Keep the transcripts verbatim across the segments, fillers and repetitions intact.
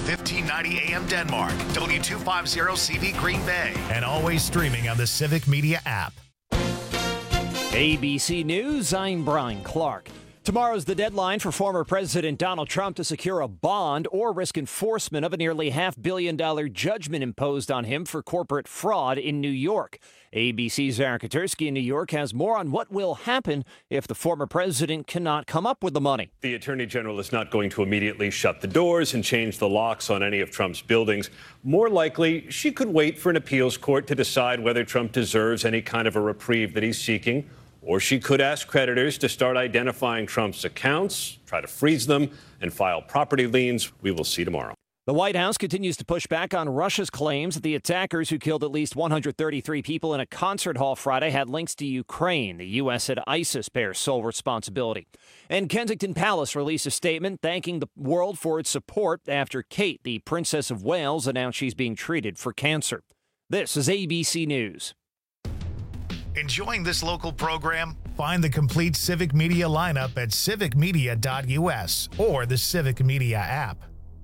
fifteen ninety A M Denmark, W two fifty C V Green Bay, and always streaming on the Civic Media app. A B C News, I'm Brian Clark. Tomorrow's the deadline for former President Donald Trump to secure a bond or risk enforcement of a nearly half billion dollar judgment imposed on him for corporate fraud in New York. A B C's Aaron Katersky in New York has more on what will happen if the former president cannot come up with the money. The Attorney General is not going to immediately shut the doors and change the locks on any of Trump's buildings. More likely, she could wait for an appeals court to decide whether Trump deserves any kind of a reprieve that he's seeking. Or she could ask creditors to start identifying Trump's accounts, try to freeze them, and file property liens. We will see tomorrow. The White House continues to push back on Russia's claims that the attackers who killed at least one hundred thirty-three people in a concert hall Friday had links to Ukraine. The U S said ISIS bears sole responsibility. And Kensington Palace released a statement thanking the world for its support after Kate, the Princess of Wales, announced she's being treated for cancer. This is A B C News. Enjoying this local program? Find the complete Civic Media lineup at civic media dot U S or the Civic Media app.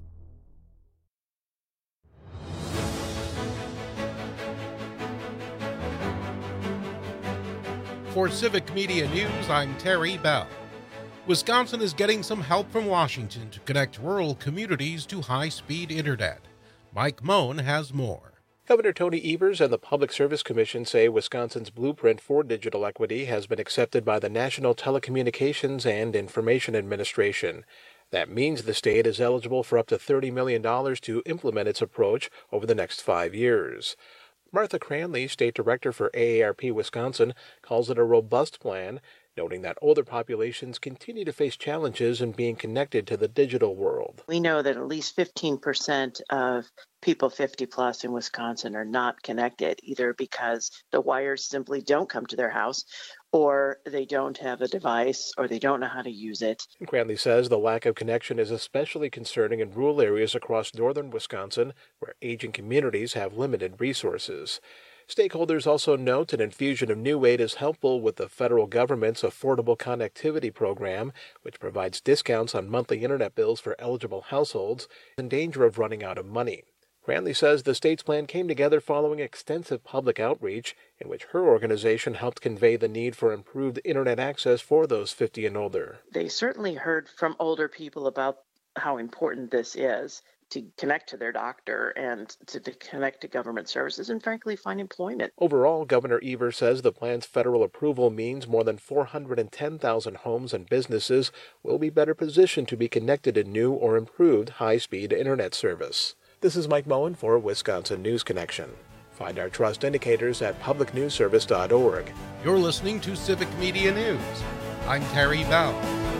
For Civic Media News, I'm Terry Bell. Wisconsin is getting some help from Washington to connect rural communities to high-speed internet. Mike Moen has more. Governor Tony Evers and the Public Service Commission say Wisconsin's blueprint for digital equity has been accepted by the National Telecommunications and Information Administration. That means the state is eligible for up to thirty million dollars to implement its approach over the next five years. Martha Cranley, State Director for A A R P Wisconsin, calls it a robust plan, noting that older populations continue to face challenges in being connected to the digital world. We know that at least fifteen percent of people fifty plus in Wisconsin are not connected, either because the wires simply don't come to their house, or they don't have a device, or they don't know how to use it. Cranley says the lack of connection is especially concerning in rural areas across northern Wisconsin, where aging communities have limited resources. Stakeholders also note an infusion of new aid is helpful with the federal government's Affordable Connectivity Program, which provides discounts on monthly internet bills for eligible households in danger of running out of money. Cranley says the state's plan came together following extensive public outreach, in which her organization helped convey the need for improved internet access for those fifty and older. They certainly heard from older people about how important this is to connect to their doctor and to, to connect to government services and, frankly, find employment. Overall, Governor Evers says the plan's federal approval means more than four hundred ten thousand homes and businesses will be better positioned to be connected to new or improved high-speed internet service. This is Mike Moen for Wisconsin News Connection. Find our trust indicators at public news service dot org. You're listening to Civic Media News. I'm Terry Bell.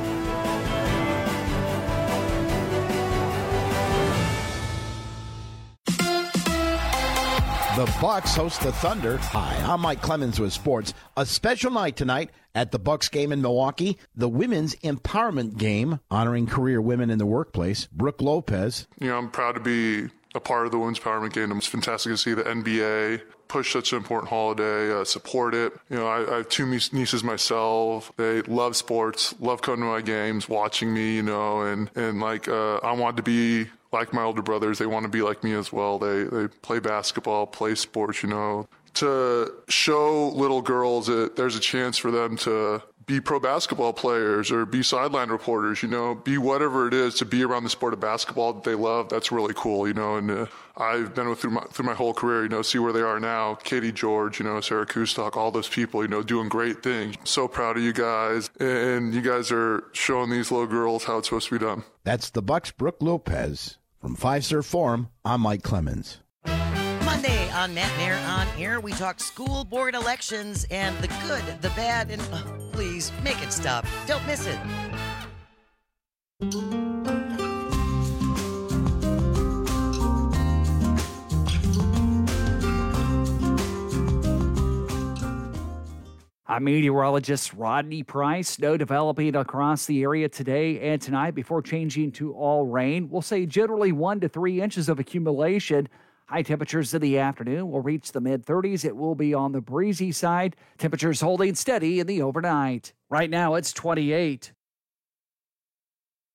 The Bucks host the Thunder. Hi, I'm Mike Clemens with sports. A special night tonight at the Bucks game in Milwaukee. The women's empowerment game honoring career women in the workplace. Brooke Lopez. You know, I'm proud to be a part of the women's empowerment game. It's fantastic to see the N B A push such an important holiday, uh, support it. You know, I, I have two nieces myself. They love sports, love coming to my games, watching me, you know, and, and like, uh, I want to be like my older brothers. They want to be like me as well. They they play basketball, play sports, you know. To show little girls that there's a chance for them to be pro basketball players or be sideline reporters, you know, be whatever it is to be around the sport of basketball that they love. That's really cool, you know, and uh, I've been with through my, through my whole career, you know, see where they are now. Katie George, you know, Sarah Kustok, all those people, you know, doing great things. So proud of you guys. And you guys are showing these little girls how it's supposed to be done. That's the Bucks' Brooke Lopez. From Fiserv Forum, I'm Mike Clemens. Monday on Matt Mayer on Air, we talk school board elections and the good, the bad, and oh, please make it stop. Don't miss it. I'm meteorologist Rodney Price. Snow developing across the area today and tonight before changing to all rain. We'll say generally one to three inches of accumulation. High temperatures in the afternoon will reach the mid thirties. It will be on the breezy side. Temperatures holding steady in the overnight. Right now it's twenty-eight.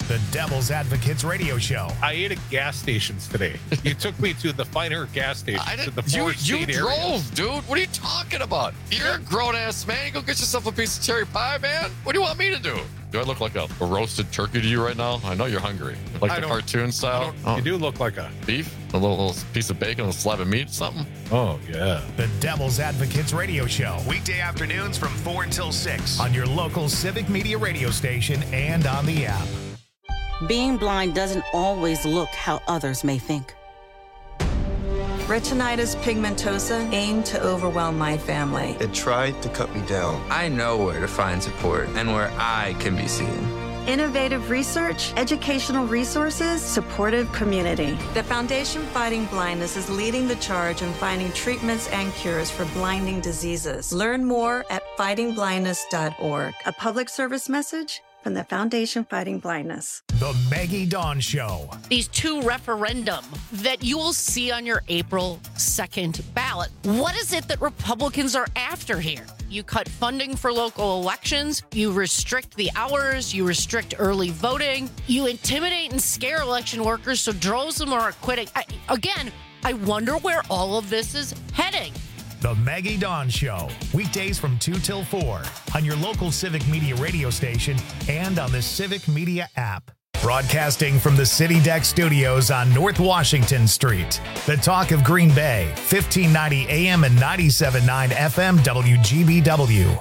The Devil's Advocates Radio Show. I ate at gas stations today. You took me to the finer gas stations. I to the didn't, you Forest you State drove, area. dude. What are you talking about? You're a grown-ass man. You go get yourself a piece of cherry pie, man. What do you want me to do? Do I look like a, a roasted turkey to you right now? I know you're hungry. Like I the don't- cartoon style? Oh. You do look like a... Beef? A little, little piece of bacon, a slab of meat, something? Oh, yeah. The Devil's Advocates Radio Show. Weekday afternoons from four until six on your local Civic Media radio station and on the app. Being blind doesn't always look how others may think. Retinitis pigmentosa aimed to overwhelm my family. It tried to cut me down. I know where to find support and where I can be seen. Innovative research, educational resources, supportive community. The Foundation Fighting Blindness is leading the charge in finding treatments and cures for blinding diseases. Learn more at fighting blindness dot org. A public service message from the Foundation Fighting Blindness. The Maggie Dawn Show. These two referendum that you will see on your April second ballot. What is it that Republicans are after here? You cut funding for local elections, you restrict the hours, you restrict early voting, you intimidate and scare election workers so droves of them are quitting. I, again, I wonder where all of this is heading. The Maggie Dawn Show. Weekdays from two till four on your local Civic Media radio station and on the Civic Media app. Broadcasting from the City Deck Studios on North Washington Street. The talk of Green Bay, fifteen ninety A M and ninety-seven point nine F M W G B W. A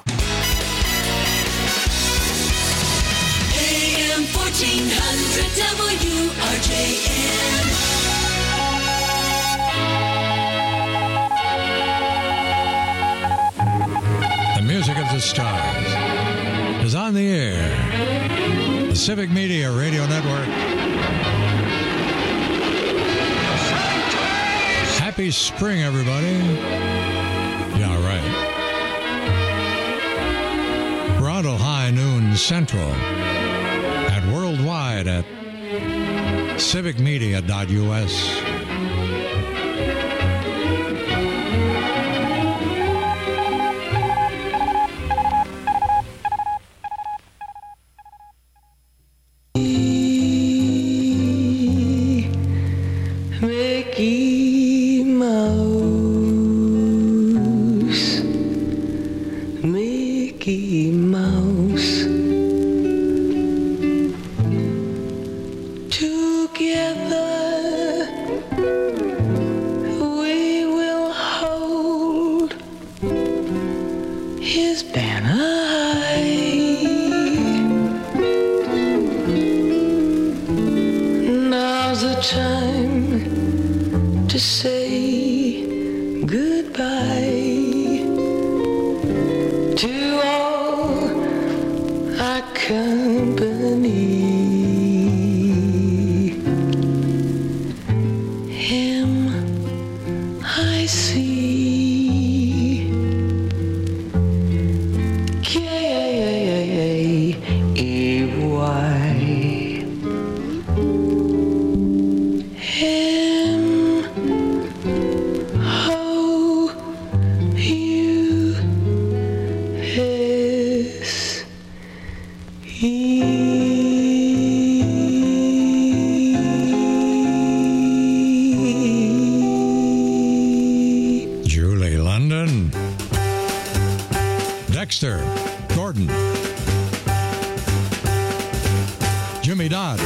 M fourteen hundred W R J M. The music of the stars is on the air. The Civic Media Radio Network. Happy spring, everybody. Yeah, right. We're on till high noon central and worldwide at civic media dot U S. Mickey Mouse, Mickey Mouse, together we will hold his banner high. Now's the time to say goodbye to all our company. Him I see, K A Y. Julie London, Dexter Gordon, Jimmy Dodd,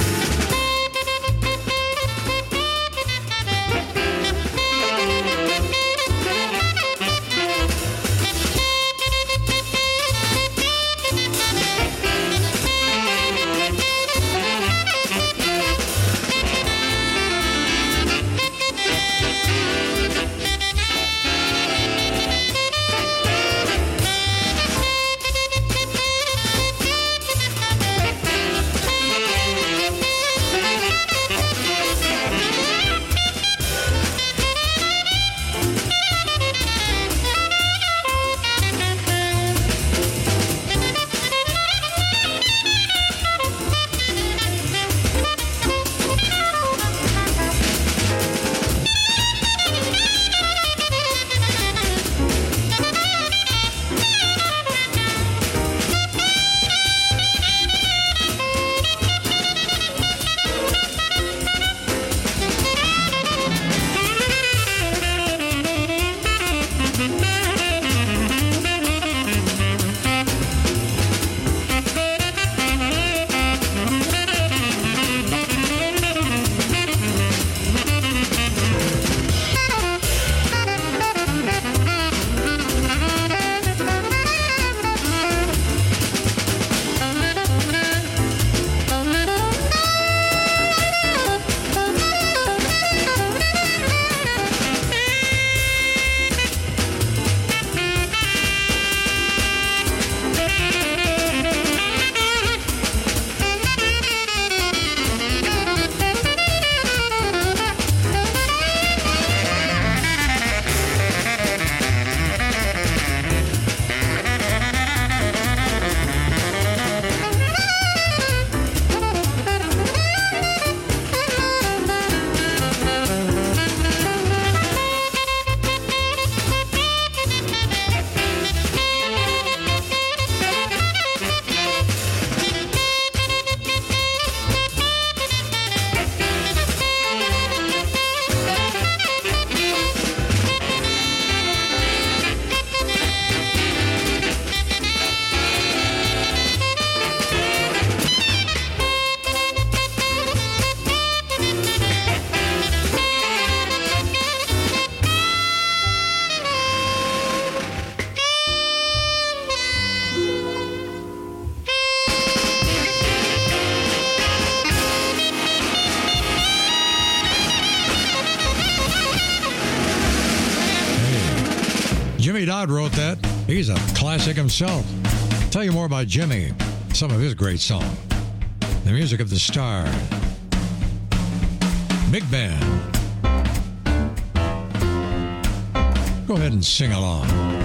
Jimmy Dodd wrote that. He's a classic himself. I'll tell you more about Jimmy, some of his great songs. The music of the stars. Big band. Go ahead and sing along.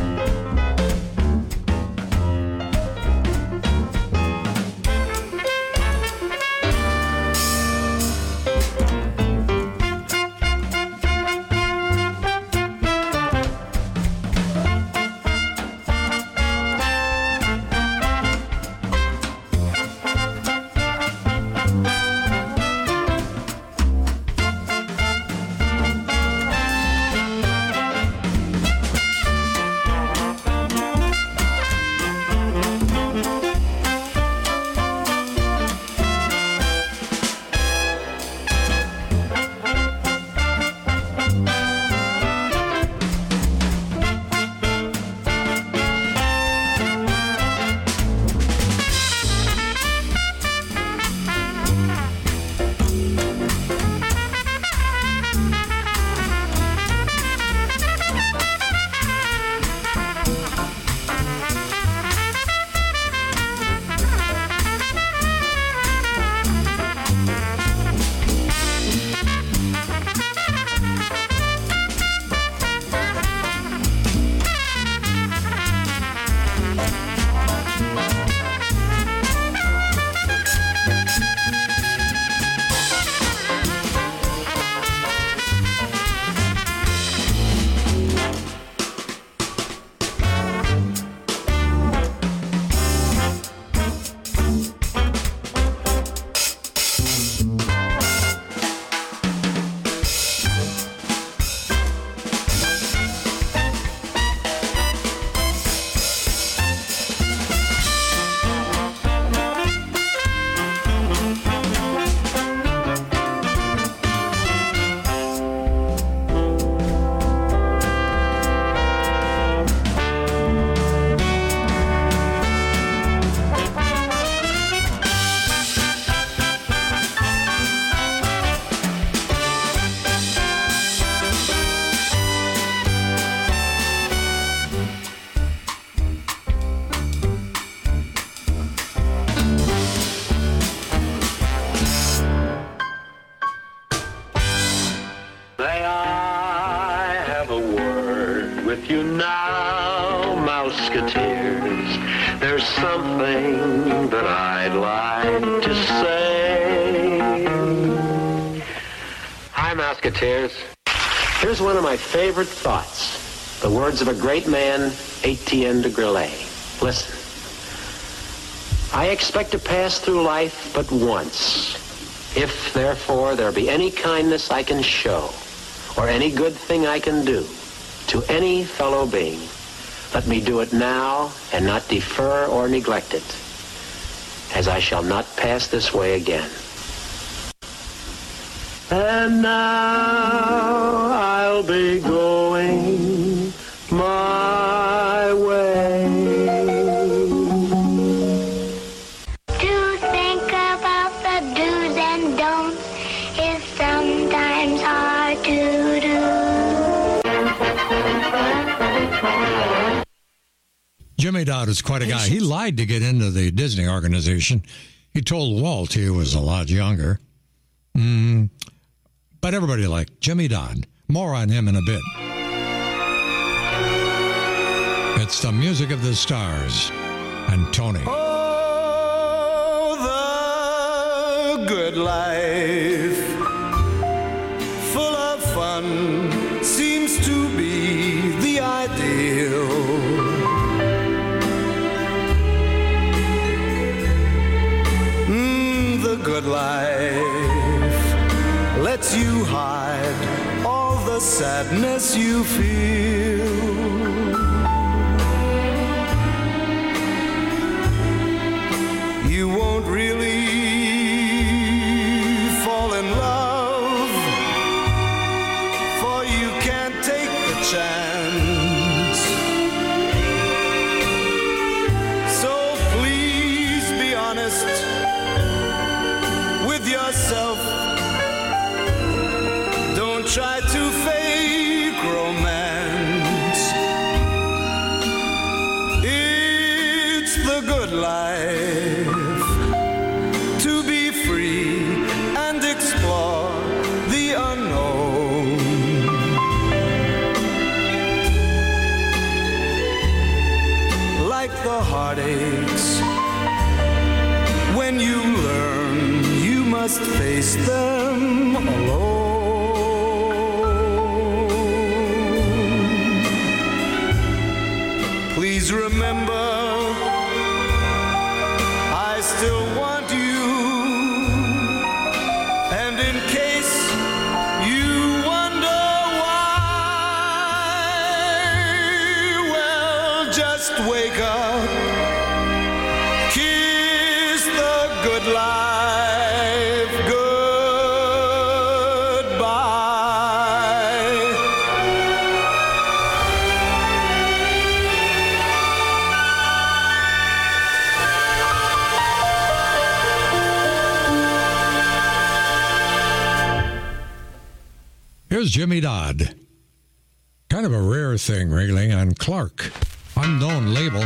Something that I'd like to say. Hi, Musketeers. Here's one of my favorite thoughts. The words of a great man, Etienne de Grillet. Listen. I expect to pass through life but once. If, therefore, there be any kindness I can show, or any good thing I can do to any fellow being, let me do it now and not defer or neglect it, as I shall not pass this way again. And now I'll be going my way. To think about the do's and don'ts is sometimes hard to do. Jimmy Dodd is quite a guy. He lied to get into the Disney organization. He told Walt he was a lot younger. Mm, but everybody liked Jimmy Dodd. More on him in a bit. It's the music of the stars and Tony. Oh, the good life, full of fun, seems to be the ideal. The good life lets you hide all the sadness you feel. You won't really fall in love, for you can't take the chance. So please be honest with yourself. Don't try to fake romance. heartaches. When you learn, you must face them alone. Please remember, I still want you. And in case you wonder why, well, just wake up, kiss the good life goodbye. Here's Jimmy Dodd. Kind of a rare thing, really, on Clark. Unknown label.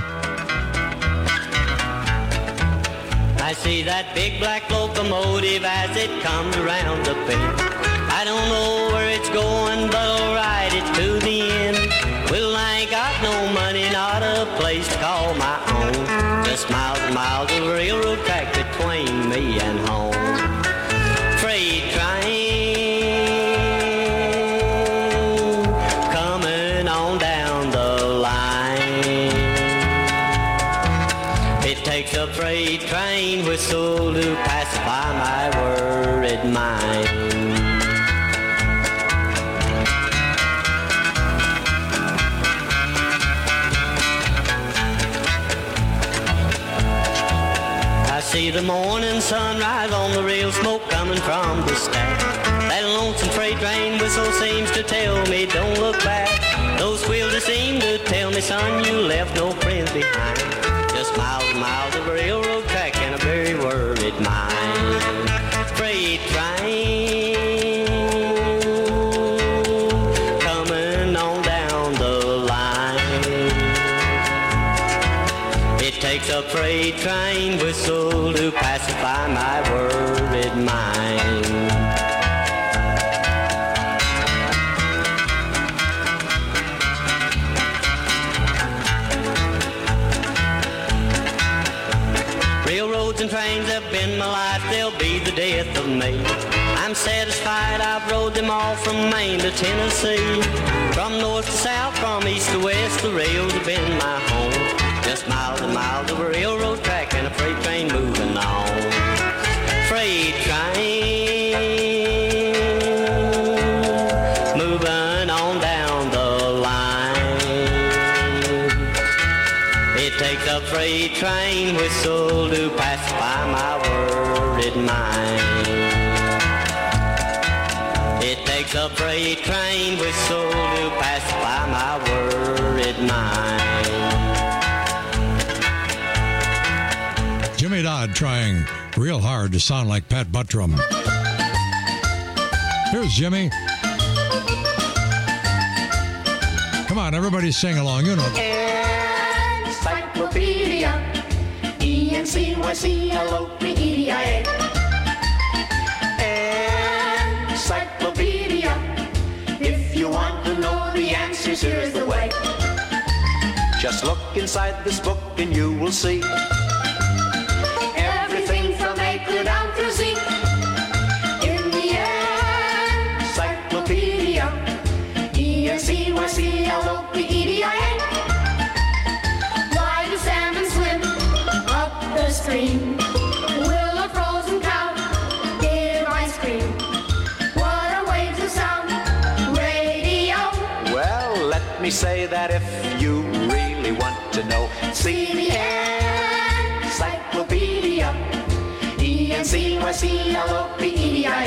I see that big black locomotive as it comes around the bend. I don't know where it's going, but I'll ride it to the end. Well, I ain't got no money, not a place to call my own. Just miles and miles of railroad track between me and home. Freight train coming on down the line. It takes a freight train whistle to pacify my worried mind. I see the morning sunrise on the rail, smoke coming from the stack. That lonesome freight train whistle seems to tell me don't look back. Those wheels they seem to tell me, son, you left no friends behind. Just miles and miles of railroad track and a very worried mind. Freight train coming on down the line. It takes a freight train whistle to pacify my worried mind. Railroads and trains have been my life, they'll be the death of me. I'm satisfied I've rode them all from Maine to Tennessee. From north to south, from east to west, the rails have been my home. Just miles and miles of railroad track and a freight train moving on. Freight train moving on down the line. It takes a freight train whistle to pacify my worried mind. It takes a freight train whistle to pacify my worried mind. Jimmy Dodd trying real hard to sound like Pat Buttram. Here's Jimmy. Come on, everybody sing along. You know. Encyclopedia, E N C Y C L O P E D I A. Encyclopedia, if you want to know the answers, here's the way. Just look inside this book and you will see everything from A down through Z. In the encyclopedia, E N C Y C L O P E D I A. Why do salmon swim up the stream? Will a frozen cow give ice cream? What are waves of sound? Radio. Well, let me say that if you really want to know, see the encyclopedia, E N C Y C L O P E D I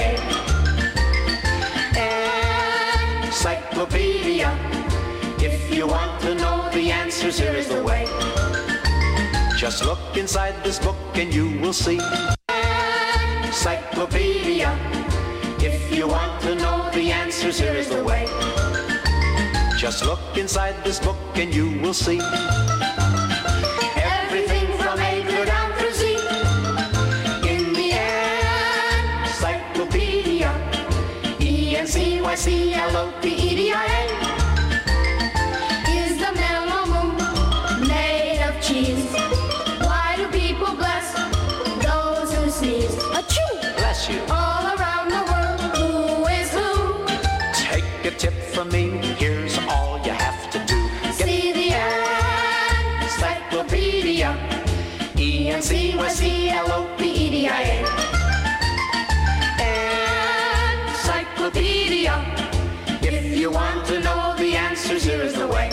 A. Encyclopedia, if you want to know the answers, here is the way. Just look inside this book and you will see. Encyclopedia, if you want to know the answers, here is the way. Just look inside this book and you will see everything from A down through Z. In the encyclopedia, E N C Y C L O P E D I A. Is the mellow moon made of cheese? a tip from me, here's all you have to do. Get See the encyclopedia. E N C Y C L O P E D I A. Encyclopedia. If you want to know the answers, here is the way.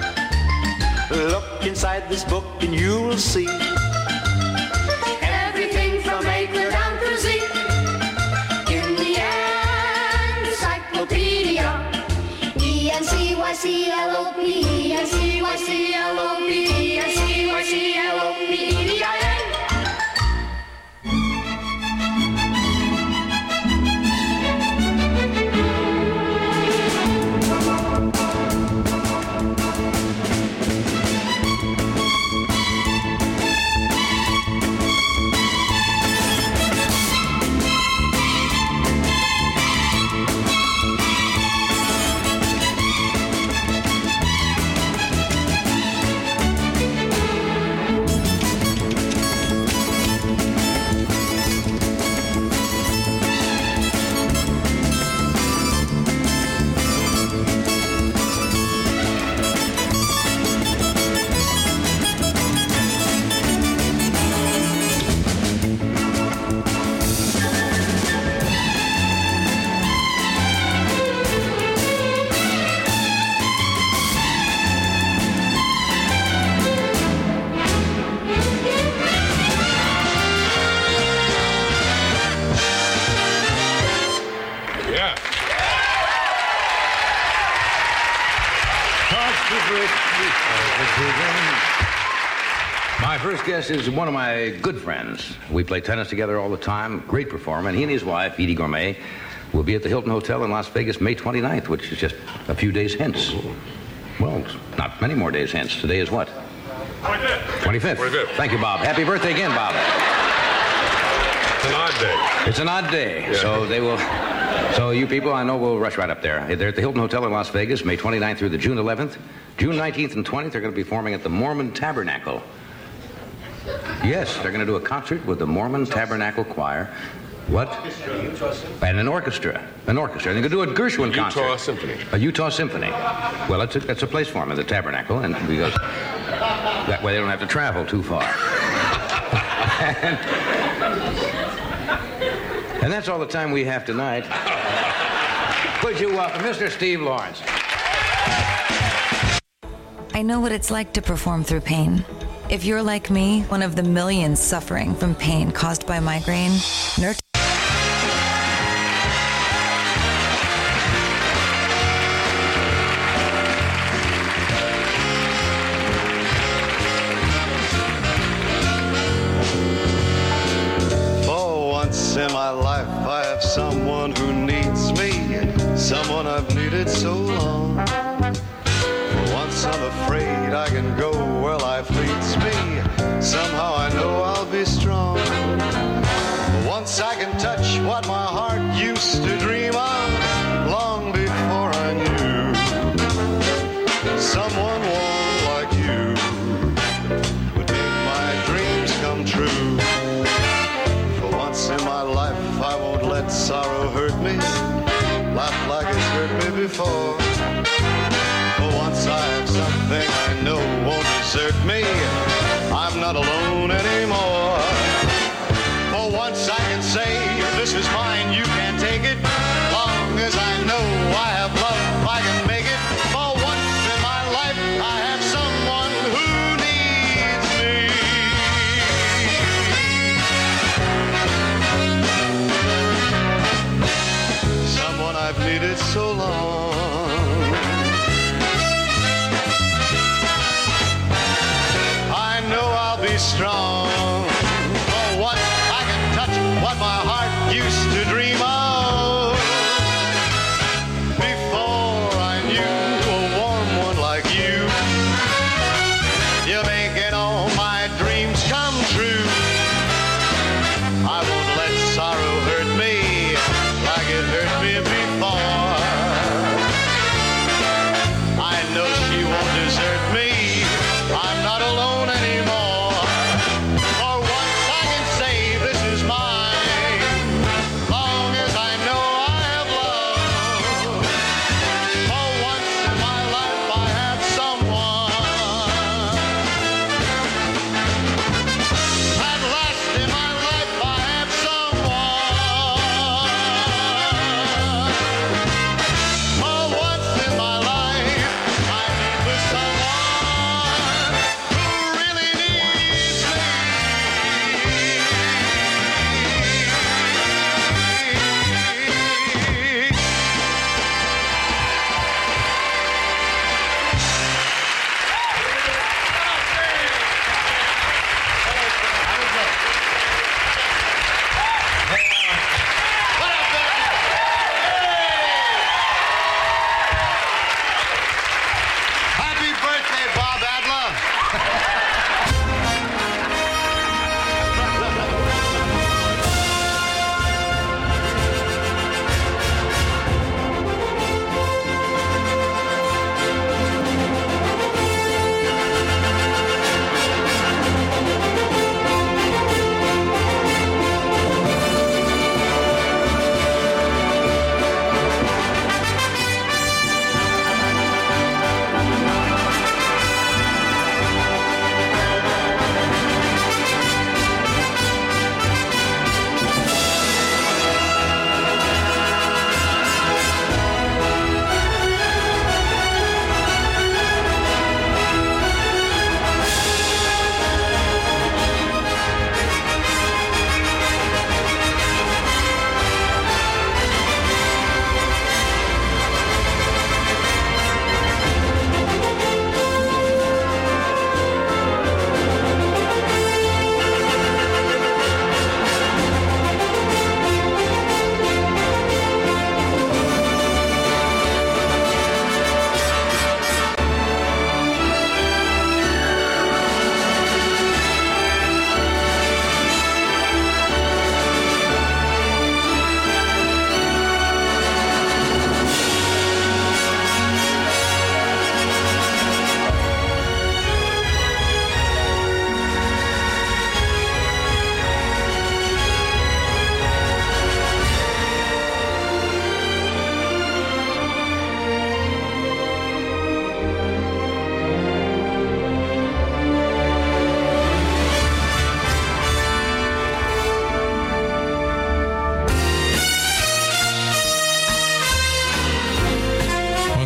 Look inside this book and you will see everything from A clear down through Z. In the encyclopedia. E N C Y C L O P E N C Y C L O P E N C Y C L O P E D I A. My first guest is one of my good friends. We play tennis together all the time. Great performer. And he and his wife, Edie Gourmet, will be at the Hilton Hotel in Las Vegas May twenty-ninth, which is just a few days hence. Well, not many more days hence. Today is what? twenty-fifth. twenty-fifth. twenty-fifth. Thank you, Bob. Happy birthday again, Bob. It's an odd day. It's an odd day. Yeah. So they will... So you people, I know, will rush right up there. They're at the Hilton Hotel in Las Vegas, May twenty-ninth through the June eleventh. June nineteenth and twentieth, they're going to be performing at the Mormon Tabernacle. Yes, they're going to do a concert with the Mormon Tabernacle Choir. What? And an orchestra. An orchestra. And they're going to do a Gershwin concert. Utah Symphony. A Utah Symphony. Well, that's a, that's a place for them, in the Tabernacle, and because that way they don't have to travel too far. and, and that's all the time we have tonight. Would you welcome Mister Steve Lawrence? I know what it's like to perform through pain. If you're like me, one of the millions suffering from pain caused by migraine, Nurt- For once in my life, I have someone who needs me, someone I've needed so long. For once I'm afraid I can go where life leads me. Somehow I know I'll be strong. For once I can touch what my heart used to dream of long before I knew. Someone warm like you would make my dreams come true. For once in my life I won't let sorrow hurt me, laugh like it's hurt me before. For once I have something I know won't desert me. I'm not alone anymore. For once I can say, this is mine, you can't take it. Long as I know I have love, I can make it. For once in my life, I have someone who needs me. Someone I've needed so long. Strong. For once I can touch what my heart used to dream of. Before I knew a warm one like you, you're making all my dreams come true. I won't let sorrow hurt me like it hurt me before.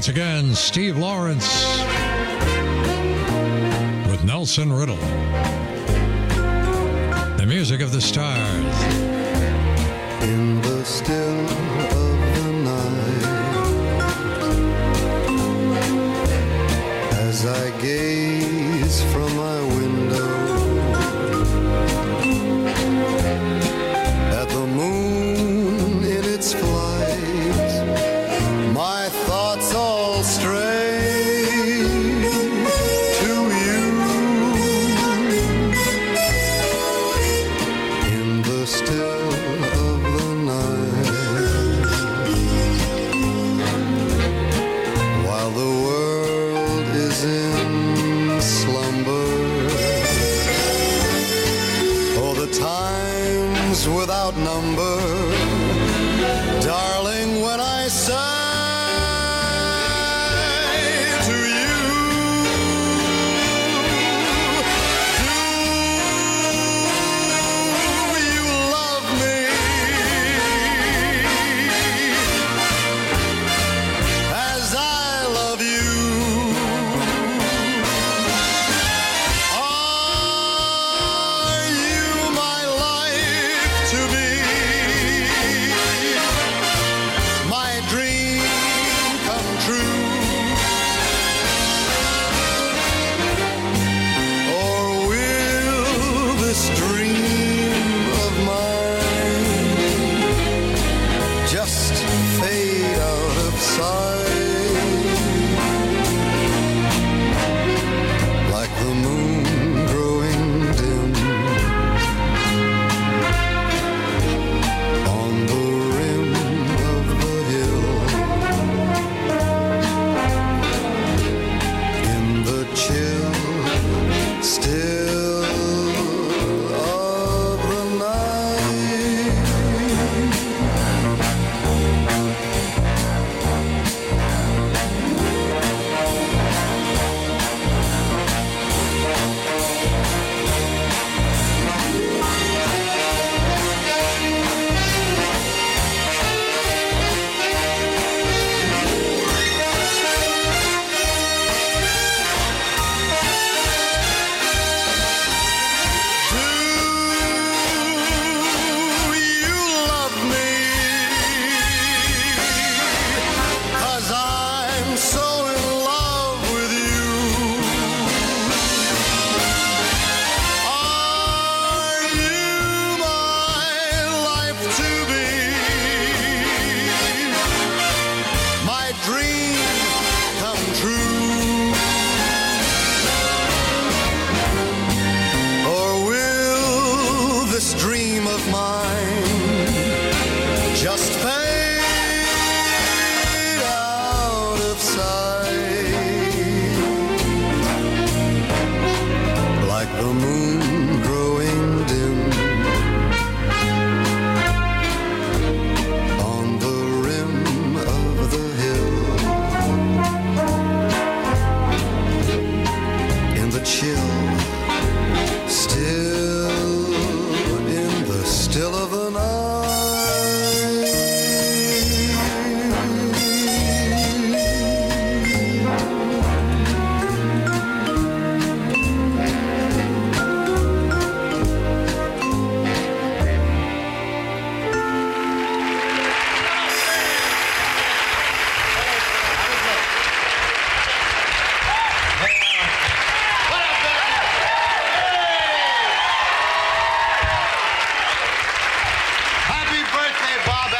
Once again, Steve Lawrence with Nelson Riddle. The music of the stars. In the still of the night, as I gaze from my window at the moon in its flight, my thoughts all stray to you. In the still of the night, while the world is in slumber, oh, the times without number, darling, when I sigh to you, do you love me as I love you? Are you my life to be, my dream come true? Or will this dream of mine just fade out of sight, like the moon growing dim on the rim of the hill, in the chill still of the night? Do you love me? 'Cause I'm so in love with you. Are you my life to be, my dream come true? Or will this dream of mine just fade out of sight, like the moon growing dim on the rim of the hill, in the chill still, in the still of the night? Happy birthday, Bob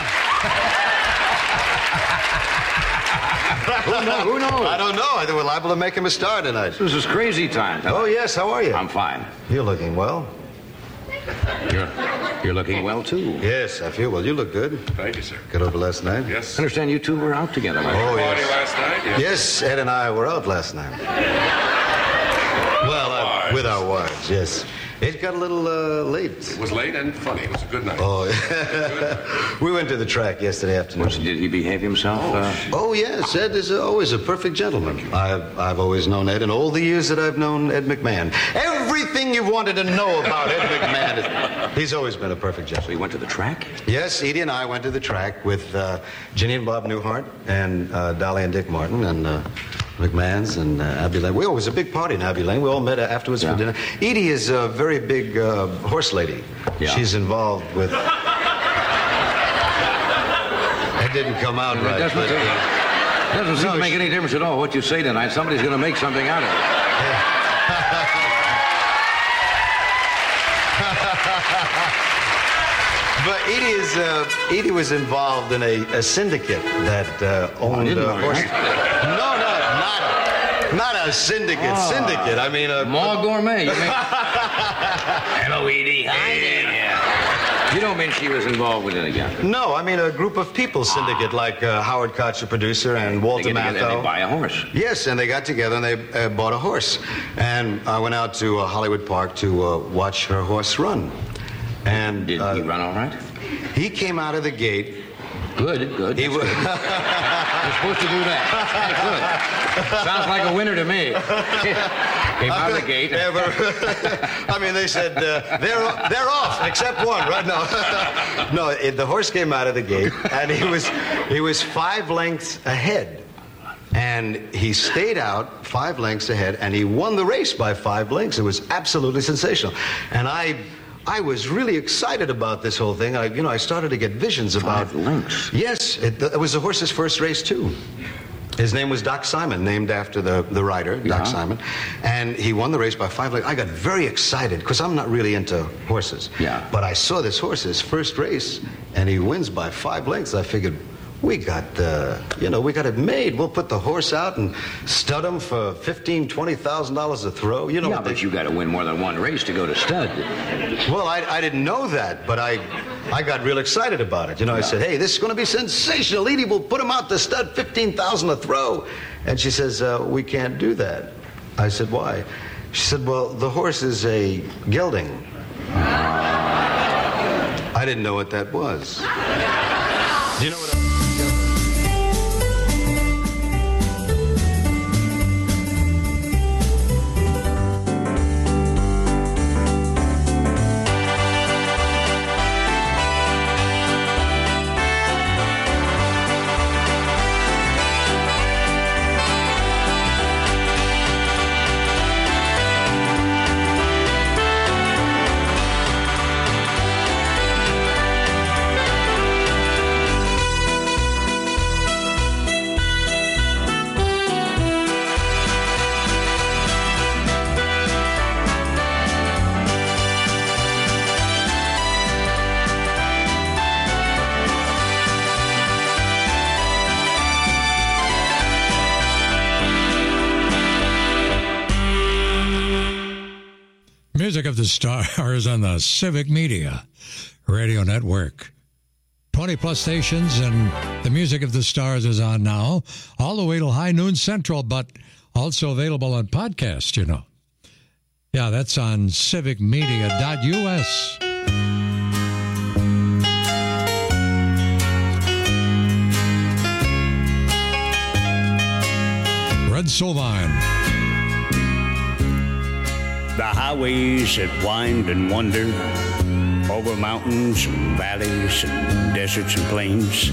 Adler. Who knows? Who knows? I don't know. I think we're liable to make him a star tonight. This is crazy time. Oh, yes. How are you? I'm fine. You're looking well. You're, you're looking well, too. Yes, I feel well. You look good. Thank you, sir. Got over last night? Yes. I understand you two were out together. Oh, Party yes. last night? Yes. Yes, Ed and I were out last night. Well, uh, Why? with With our wives, yes. It got a little uh, late. It was late and funny. It was a good night. Oh, we went to the track yesterday afternoon. Was, did he behave himself? Oh, uh, oh yes. Ed is always a perfect gentleman. I've, I've always known Ed in all the years that I've known Ed McMahon. Everything you've wanted to know about Ed McMahon, is, he's always been a perfect gentleman. So he went to the track? Yes, Edie and I went to the track with uh, Ginny and Bob Newhart and uh, Dolly and Dick Martin and uh, McMahon's and uh, Abbey Lane. We always a big party in Abbey Lane. We all met afterwards yeah. for dinner. Edie is a very big uh, horse lady. Yeah. She's involved with... It didn't come out it right. Doesn't, but, uh, doesn't seem no, to make any difference at all what you say tonight. Somebody's going to make something out of it. But Edie is uh, Edie was involved in a, a syndicate that uh, owned oh, uh, horses. No, no, not a, not a syndicate. Oh. Syndicate. I mean, a more gourmet. You mean? Hello, Edie. Hi there. You don't mean she was involved with it again? No, I mean a group of people syndicate, ah. like uh, Howard Koch, the producer, and Walter they Matthau. And they buy a horse. Yes, and they got together and they uh, bought a horse. And I went out to uh, Hollywood Park to uh, watch her horse run. And did uh, he run all right? He came out of the gate. Good, good. He was. You're supposed to do that. Good. Sounds like a winner to me. Came out of the gate. I mean, they said uh, they're they're off except one right now. No, it, the horse came out of the gate and he was he was five lengths ahead. And he stayed out five lengths ahead, and he won the race by five lengths. It was absolutely sensational. And I. I was really excited about this whole thing. I, you know, I started to get visions about... Five lengths? Yes, it, it was the horse's first race, too. His name was Doc Simon, named after the, the rider, Doc yeah. Simon. And he won the race by five lengths. I got very excited, because I'm not really into horses. Yeah. But I saw this horse's first race, and he wins by five lengths. I figured... We got, uh, you know, we got it made. We'll put the horse out and stud him for fifteen, twenty thousand dollars a throw. You know, yeah, but they, you got to win more than one race to go to stud. Well, I, I didn't know that, but I, I got real excited about it. You know, yeah. I said, hey, this is going to be sensational. Edie, we'll put him out to stud, fifteen thousand a throw. And she says, uh, we can't do that. I said, why? She said, well, the horse is a gelding. I didn't know what that was. Do you know what? I Music of the Stars on the Civic Media Radio Network. twenty plus stations, and the Music of the Stars is on now, all the way till high noon central, but also available on podcast, you know. Yeah, that's on civic media dot U S. Red Sovine. The highways that wind and wander over mountains and valleys and deserts and plains.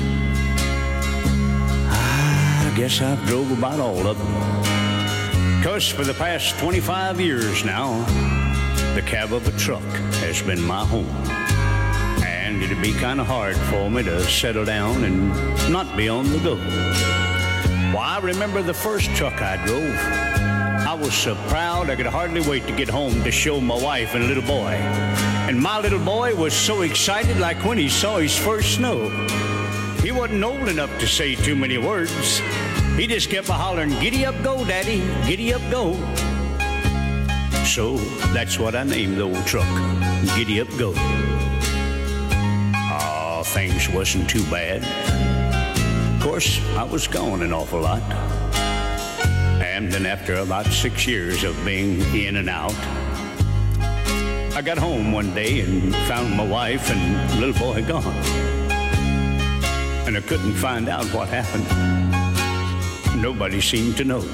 I guess I've drove about all of them. 'Cause for the past twenty-five years now, the cab of a truck has been my home. And it'd be kind of hard for me to settle down and not be on the go. Well, I remember the first truck I drove. I was so proud I could hardly wait to get home to show my wife and little boy. And my little boy was so excited like when he saw his first snow. He wasn't old enough to say too many words. He just kept a-hollering, giddy up go, Daddy, giddy up go. So that's what I named the old truck, Giddy Up Go. Oh, things wasn't too bad. Of course, I was gone an awful lot. And then after about six years of being in and out, I got home one day and found my wife and little boy gone. And I couldn't find out what happened. Nobody seemed to know.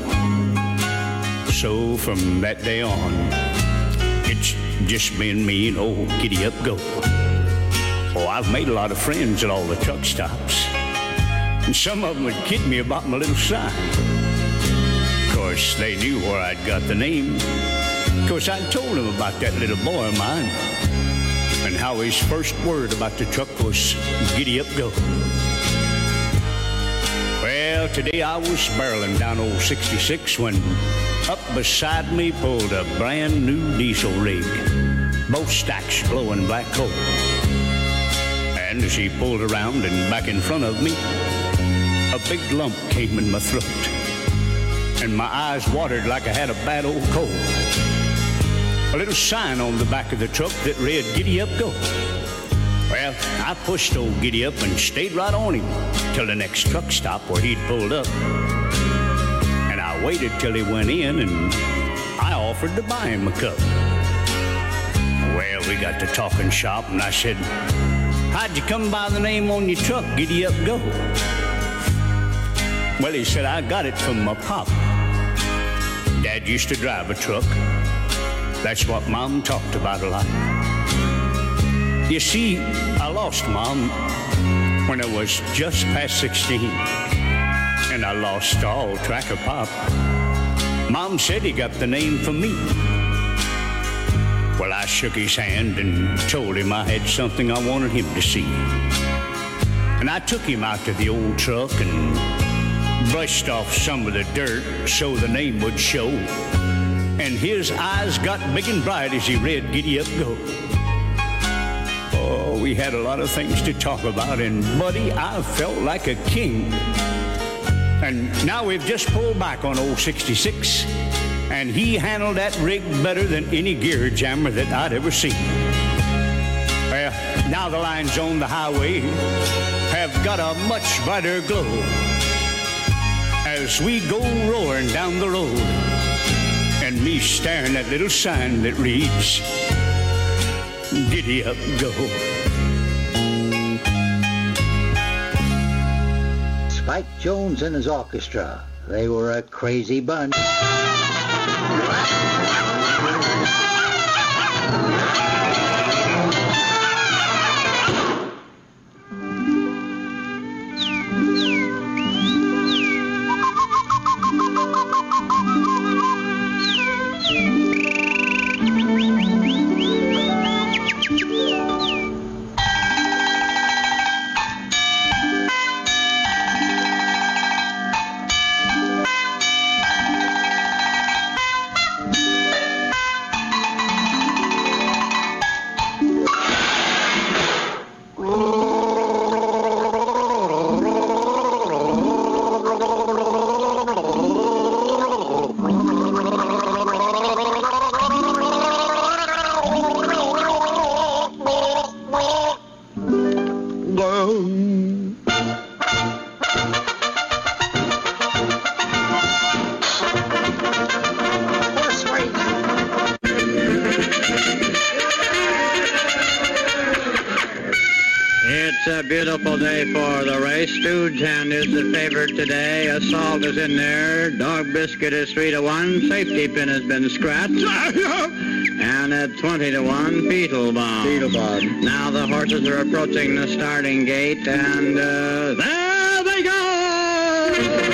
So from that day on, it's just been me and old Giddy Up Go. Oh, I've made a lot of friends at all the truck stops. And some of them would kid me about my little sign. Of course, they knew where I'd got the name. Of course, I told them about that little boy of mine and how his first word about the truck was Giddy Up Go. Well, today I was barreling down old sixty-six when up beside me pulled a brand new diesel rig, both stacks blowing black coal. And as he pulled around and back in front of me, a big lump came in my throat, and my eyes watered like I had a bad old cold. A little sign on the back of the truck that read, Giddy Up Go. Well, I pushed old Giddy Up and stayed right on him till the next truck stop where he'd pulled up. And I waited till he went in and I offered to buy him a cup. Well, we got to talking shop and I said, how'd you come by the name on your truck, Giddy Up Go? Well, he said, I got it from my pop. Dad used to drive a truck. That's what Mom talked about a lot. You see, I lost Mom when I was just past sixteen, and I lost all track of Pop. Mom said he got the name from me. Well, I shook his hand and told him I had something I wanted him to see. And I took him out to the old truck and brushed off some of the dirt so the name would show. And his eyes got big and bright as he read Giddy Up Go. Oh, we had a lot of things to talk about, and buddy, I felt like a king. And now we've just pulled back on old sixty-six, and he handled that rig better than any gear jammer that I'd ever seen. Well, now the lines on the highway have got a much brighter glow as we go roaring down the road, and me staring at little sign that reads, Giddy Up Go. Spike Jones and his orchestra, they were a crazy bunch. Beautiful day for the race. Stooge Hand is the favorite today. Assault is in there. Dog Biscuit is three to one. Safety Pin has been scratched. And at twenty to one, Beetle Bomb. Beetle Bomb. Now the horses are approaching the starting gate, and uh, there they go!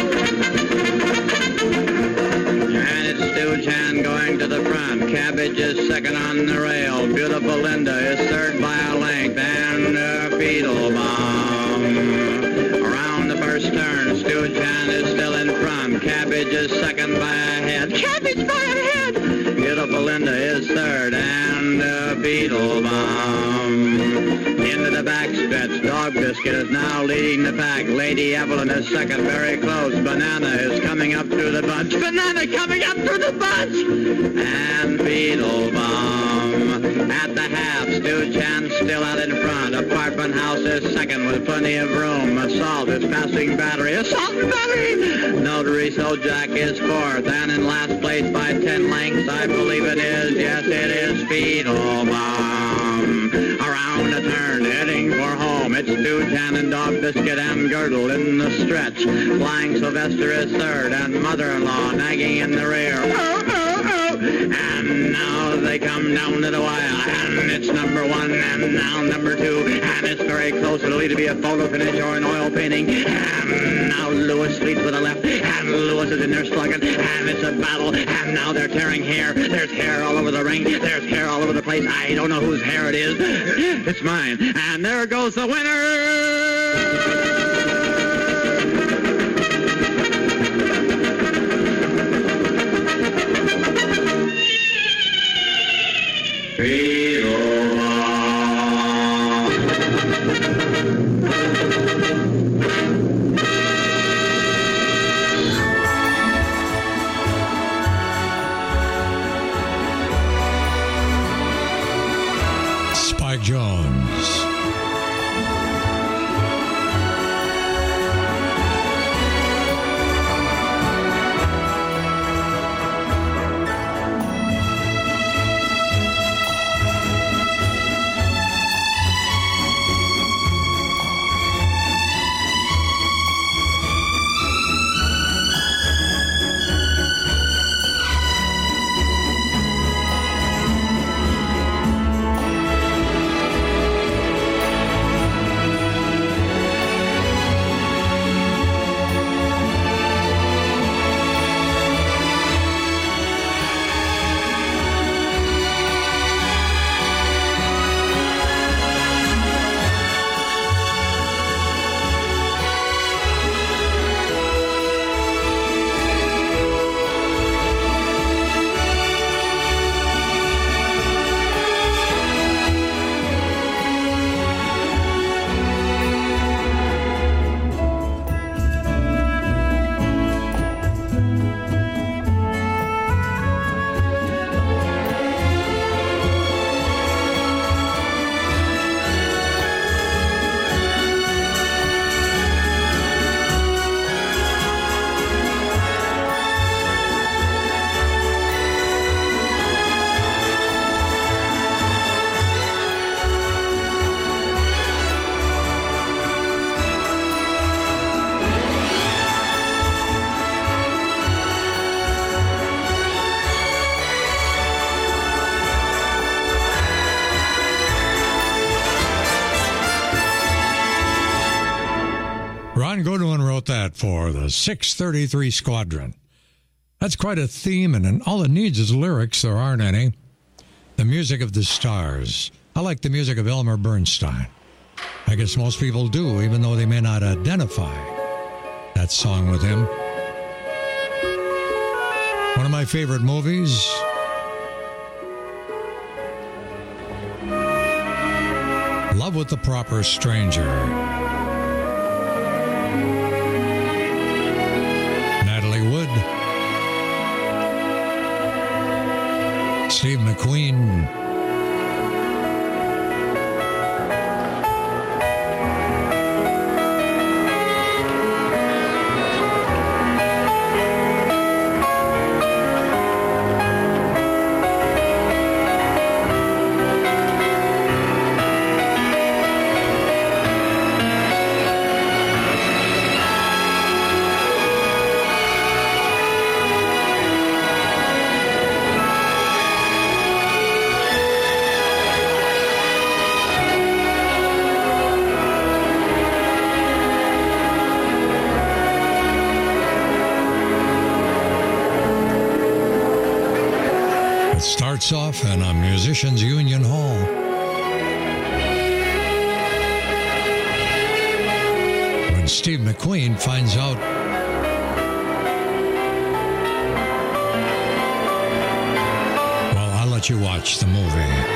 And it's Stooge Hand going to the front. Cabbage is second on the rail. Beautiful Linda is third by a length, and uh, Beetle Bomb. Around the first turn, Stooge Hand is still in front. Cabbage is second by a head. Cabbage by a head! Beautiful Linda is third, and uh, Beetle Bomb. Into the backstretch, Dog Biscuit is now leading the pack. Lady Evelyn is second, very close. Banana is coming up through the bunch. Banana coming up through the bunch! And Beetle Bomb. At the half, Stooge Hand still out in front. Apartment House is second with plenty of room. Assault is passing Battery. Assault and Battery! Notary, so Jack is fourth. And in last place by ten lengths, I believe it is, yes it is, Speedo-Bum. Around a turn, heading for home, it's Stu Tannendorf, Biscuit and Girdle in the stretch. Flying Sylvester is third, and Mother-in-Law nagging in the rear. Oh, oh, oh. And now they come down to the wire, and it's number one, and now number two, and it's very close. It'll either be a photo finish or an oil painting. And now Lewis leads with the left, and Lewis is in there slugging, and it's a battle, and now they're tearing hair. There's hair all over the ring. There's hair all over the place. I don't know whose hair it is. It's mine. And there goes the winner! Spike Jones. Ron Goodwin wrote that for the six thirty-three Squadron. That's quite a theme, and all it needs is lyrics. There aren't any. The music of the stars. I like the music of Elmer Bernstein. I guess most people do, even though they may not identify that song with him. One of my favorite movies. Love with the Proper Stranger. Natalie Wood. Steve McQueen. Starts off in a musician's union hall. When Steve McQueen finds out well, I'll let you watch the movie.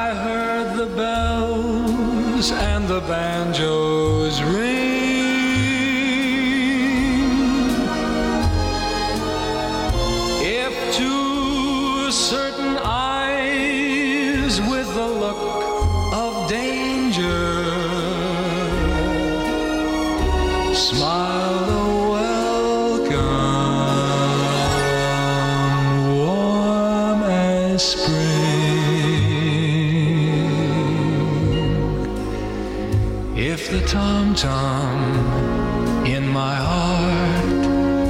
I heard the bells and the banjos ring. If to certain eyes with the look of danger smiled a welcome warm as spring. If the tom-tom in my heart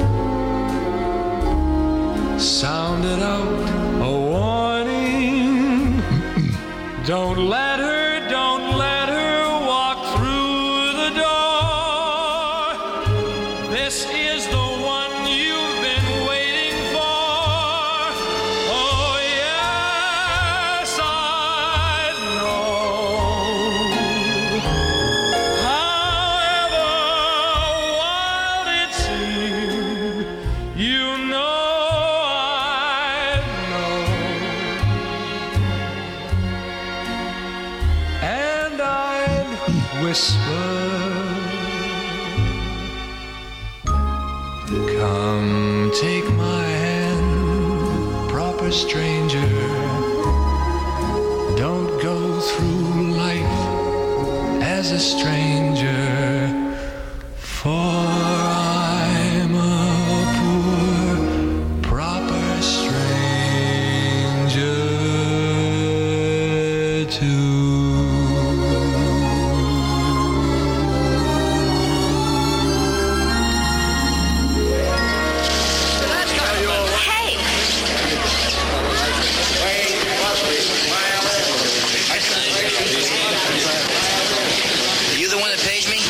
sounded out a warning, don't let her, don't let her walk through the door. This is the one you've been waiting for. Oh yes, I know. However wild it seems, you know I know. And I'd whisper, come take my hand, proper stranger. Don't go through life as a stranger, for I'm a poor, proper stranger too. Hey! You the one that pays me?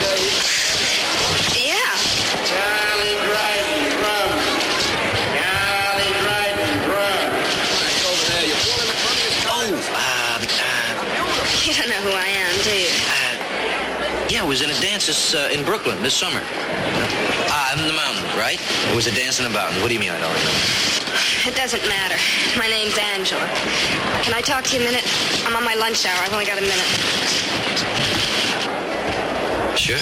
Yeah. Charlie Dryden Drum. Charlie Dryden Drum. Over there, you're pulling the funniest. Oh, uh, uh, You don't know who I am, do you? uh, yeah, I was in a dance this, uh, in Brooklyn this summer. Ah, in the mountain, right? It was a dance in the mountain. What do you mean I don't remember? It doesn't matter. My name's Angela. Can I talk to you a minute? I'm on my lunch hour. I've only got a minute. Sure.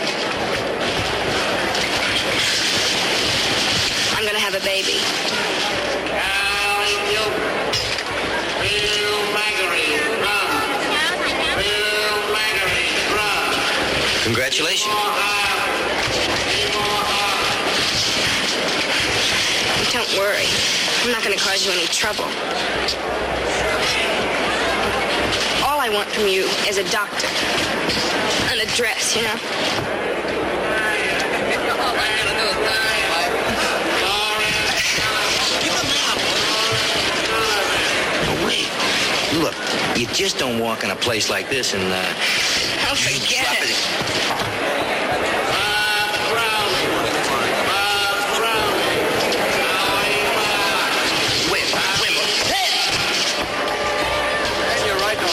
I'm gonna have a baby. Congratulations. Don't worry. I'm not gonna cause you any trouble. All I want from you is a doctor. An address, you know? Oh, wait. Look, you just don't walk in a place like this and, uh... Don't forget it. Wait, wait, wait. And you're right,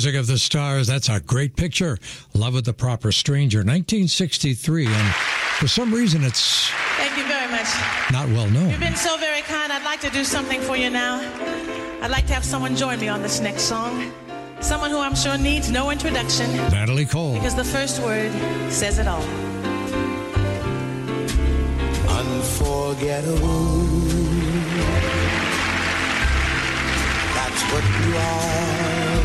Music of the Stars. That's a great picture. Love with the Proper Stranger, nineteen sixty-three. And for some reason, it's Thank you very much. not well known. You've been so very kind. I'd like to do something for you now. I'd like to have someone join me on this next song. Someone who I'm sure needs no introduction. Natalie Cole. Because the first word says it all. Unforgettable. That's what you are.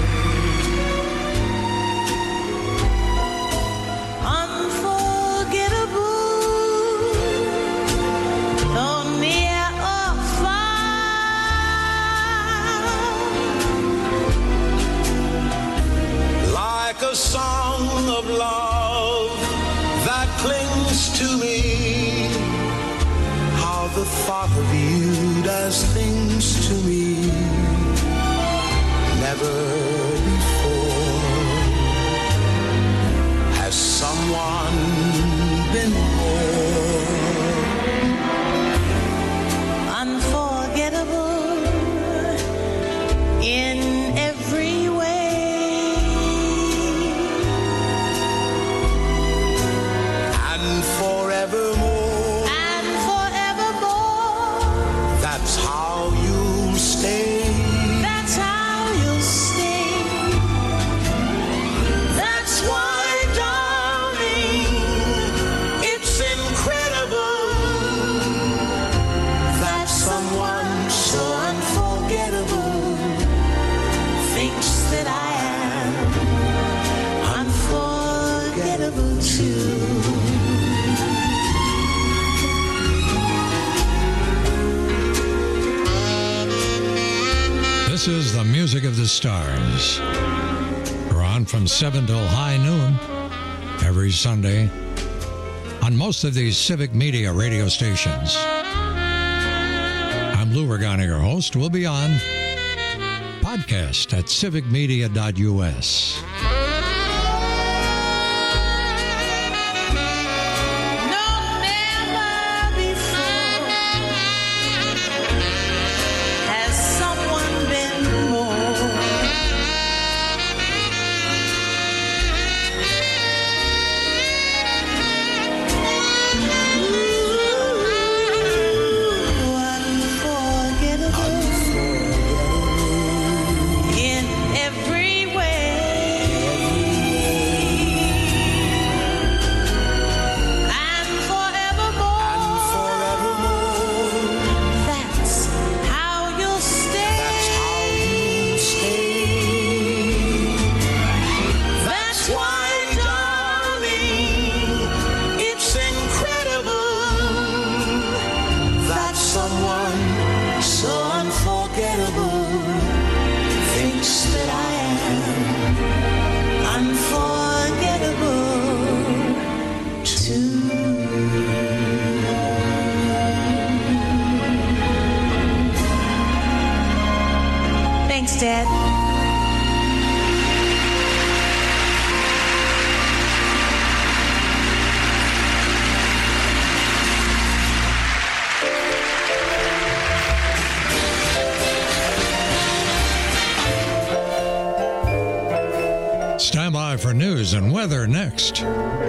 Unforgettable. Though near or far. Like a song of love that clings to me. How the thought of you does things to me. Never before has someone been more Unforgettable in every way. and forevermore. And forevermore. That's how you'll stay. That's how you'll stay. That's why, darling, It's incredible that someone so unforgettable thinks that I am unforgettable too. This is the Music of the Stars. We're on from seven till high noon every Sunday on most of these civic media radio stations. I'm Lou Regani, your host. We'll be on podcast at civic media dot U S. No, never before has someone been more. Ooh, unforgettable in every way. And forevermore. That's how you'll stay. That's why, darling, It's incredible that someone so unforgettable thinks that I am unforgettable too. Thanks, Dad. Stand by for news and weather next.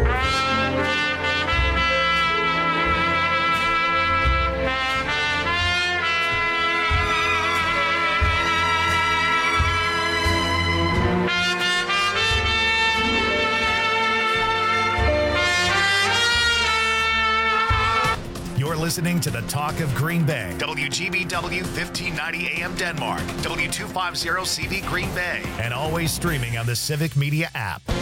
You're listening to the Talk of Green Bay. W G B W fifteen ninety A M Denmark. W two fifty C V Green Bay. And always streaming on the Civic Media app.